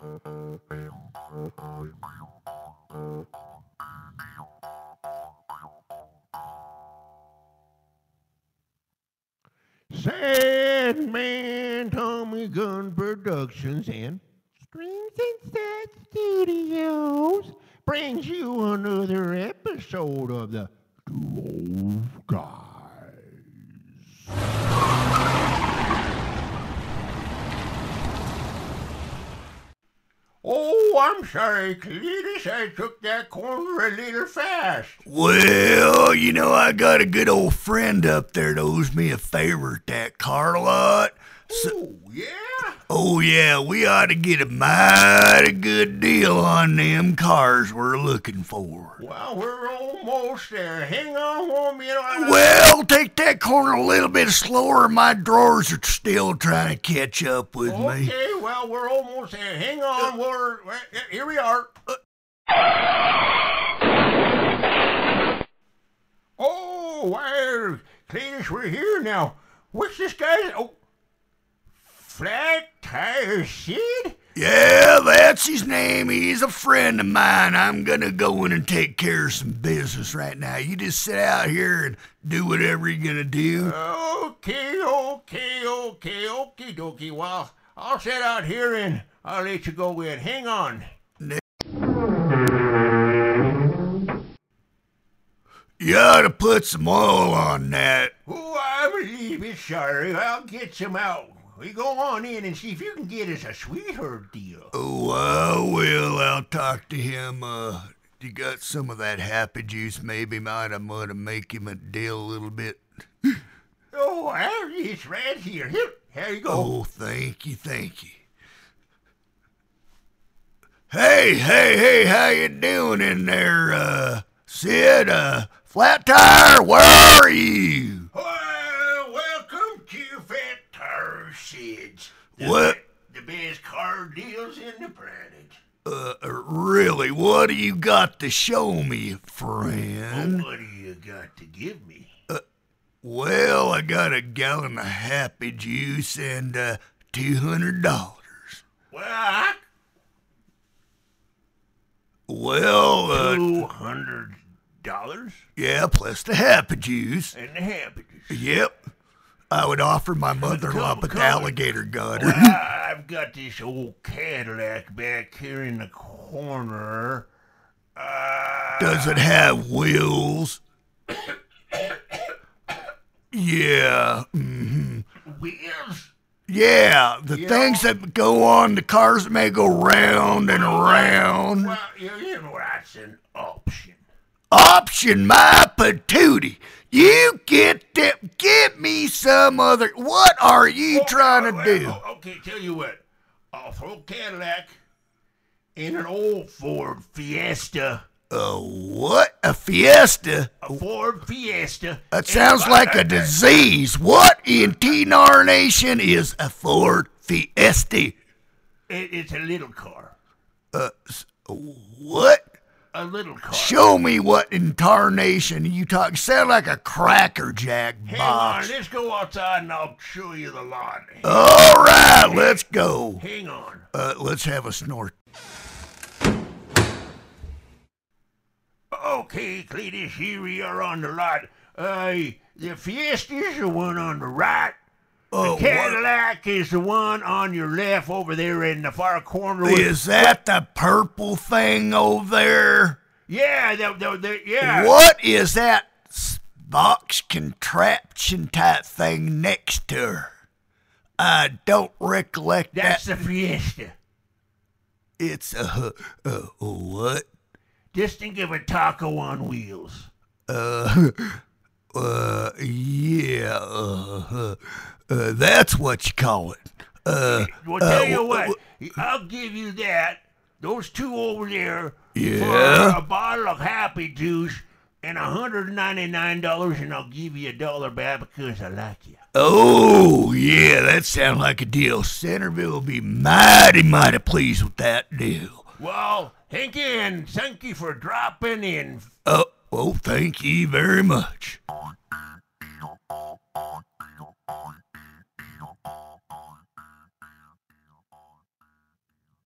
Sandman Tommy Gun Productions and Strings and Set Studios brings you another episode of the Two Old Guys. Oh, I'm sorry, Cletus. I took that corner a little fast. Well, you know, I got a good old friend up there that owes me a favor at that car lot. Oh, yeah? Oh, yeah, we ought to get a mighty good deal on them cars we're looking for. Well, we're almost there. Hang on, homie. Well, take that corner a little bit slower. My drawers are still trying to catch up with me. Okay, well, we're almost there. Hang on, here we are. Oh, well, Cletus, we're here now. What's this guy's... Oh, Flat Tire Sid? Yeah, that's his name. He's a friend of mine. I'm gonna go in and take care of some business right now. You just sit out here and do whatever you're gonna do. Okay, dokie. Well, I'll sit out here and I'll let you go in. Hang on. You ought to put some oil on that. Oh, I believe it, sorry. I'll get some out. We go on in and see if you can get us a sweetheart deal. Oh, I will. I'll talk to him. You got some of that happy juice? Maybe might make him a deal a little bit. Oh, it's right here. Here you go. Oh, thank you. Hey, how you doing in there, Sid? Flat Tire, where are you? Welcome to Flat Tire Sid's. What? The best car deals in the planet. Really? What do you got to show me, friend? What do you got to give me? Well, I got a gallon of happy juice and $200. Well, $200? Yeah, plus the happy juice. And the happy juice. Yep. I would offer my mother-in-law but the alligator got her. Well, I've got this old Cadillac back here in the corner. Does it have wheels? Yeah. Mm-hmm. Wheels? Yeah, the things that go on the cars that may go round and around. Well, you know that's an option. Option, my patootie. You get me some other. What are you trying to do? Okay, tell you what. I'll throw Cadillac in an old Ford Fiesta. What? A Fiesta? A Ford Fiesta. That sounds like a disease. What in T-Nation is a Ford Fiesta? It's a little car. What? A little car. Show me what in tarnation you talk. Sound like a Cracker Jack box. Hang on, let's go outside and I'll show you the lot. All right, let's go. Hang on. Let's have a snort. Okay, Cletus, here we are on the lot. The Fiesta's the one on the right. The Cadillac is the one on your left over there in the far corner. Is that the purple thing over there? Yeah, yeah. What is that box contraption type thing next to her? I don't recollect that. That's the Fiesta. It's a what? Just think of a taco on wheels. That's what you call it. Well, tell you what, I'll give you that. Those two over there for a bottle of Happy Juice and $199, and I'll give you $1 back because I like you. Oh, yeah, that sounds like a deal. Centerville will be mighty pleased with that deal. Well, thank you for dropping in. Oh, thank you very much.